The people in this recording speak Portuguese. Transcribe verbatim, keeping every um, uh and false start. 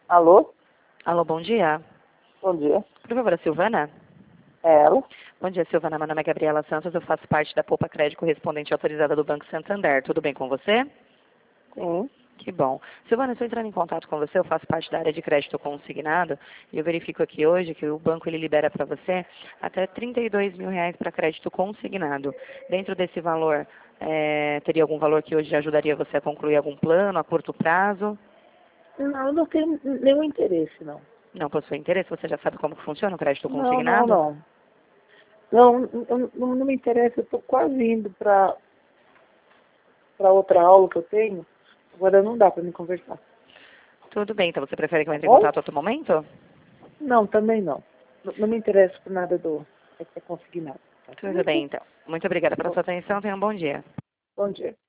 Alô? Alô, bom dia. Bom dia. Por favor, a Silvana? É ela? Bom dia, Silvana. Meu nome é Gabriela Santos, eu faço parte da Poupa Crédito correspondente autorizada do Banco Santander. Tudo bem com você? Sim. Que bom. Silvana, eu estou entrando em contato com você, eu faço parte da área de crédito consignado e eu verifico aqui hoje que o banco ele libera para você até trinta e dois mil reais para crédito consignado. Dentro desse valor, é, teria algum valor que hoje ajudaria você a concluir algum plano a curto prazo? Não, eu não tenho nenhum interesse, não. Não possui interesse? Você já sabe como que funciona o crédito Não, não, consignado? não. Não, eu- não, não me interessa, eu estou quase indo para para outra aula que eu tenho. Agora não dá para me conversar. Tudo bem, então você prefere que eu Tá entre em bom? contato outro momento? Não, também não. Não, não me interessa por nada do é que é consignado. Tá Tudo bem, certo? então. Muito obrigada pela Bom, sua atenção. Tenha um bom dia. bom dia.